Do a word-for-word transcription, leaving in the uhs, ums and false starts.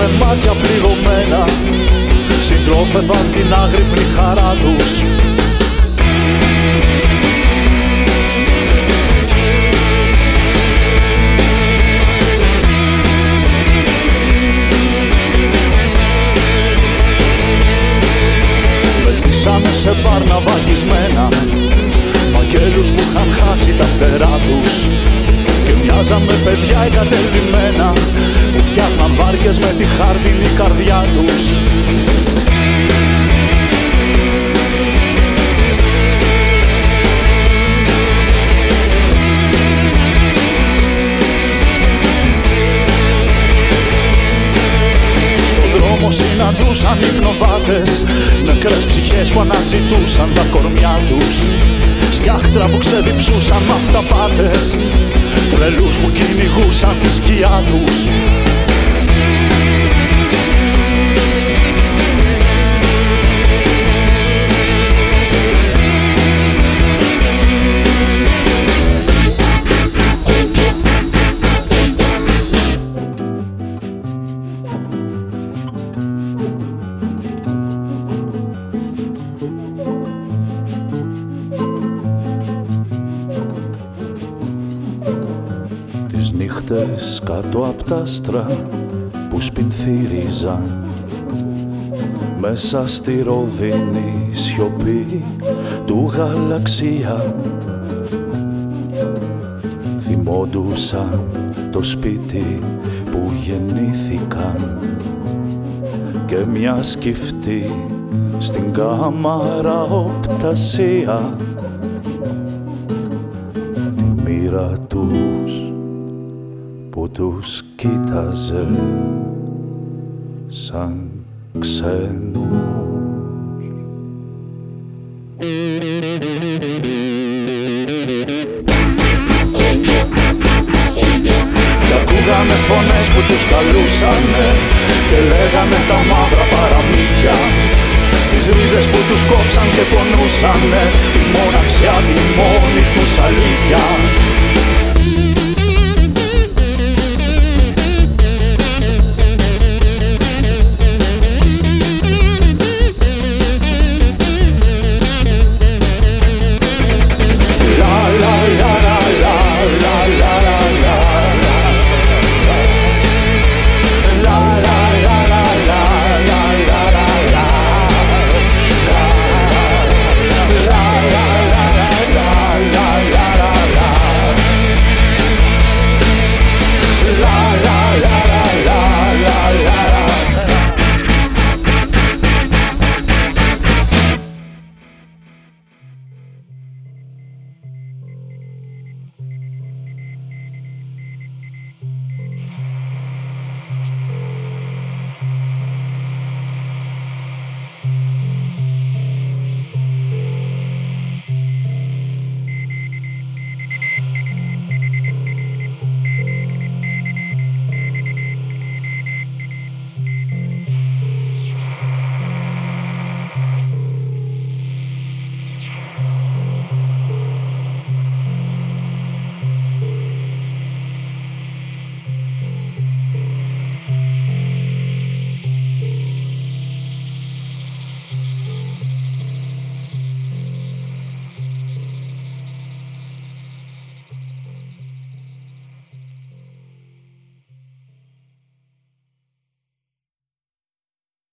με μάτια πληγωμένα συντρόφευαν την άγρυπνη χαρά τους. Μεθύσανε σε μπαρ ναυαγισμένα μαγγέλους που είχαν χάσει τα φτερά τους και μοιάζαν με παιδιά εγκατελειμμένα που φτιάχναν βάρκες με τη χάρτινη καρδιά τους. Στο δρόμο συναντούσαν υπνοβάτες, νεκρές ψυχές που αναζητούσαν τα κορμιά τους, σκιάχτρα που ξεδιψούσαν μ' αυταπάτες, τρελούς που κυνηγούσαν τη σκιά τους. Κάτω απ' τα άστρα που σπινθύριζαν μέσα στη ροδινή σιωπή του γαλαξία, θυμόντουσαν το σπίτι που γεννήθηκαν και μια σκυφτή στην κάμαρα οπτασία τη μοίρα τους που τους κοίταζε σαν ξένους. Κι ακούγανε φωνές που τους καλούσανε και λέγανε τα μαύρα παραμύθια, τις ρίζες που τους κόψαν και πονούσανε, τη μοναξιά, τη μόνη τους αλήθεια.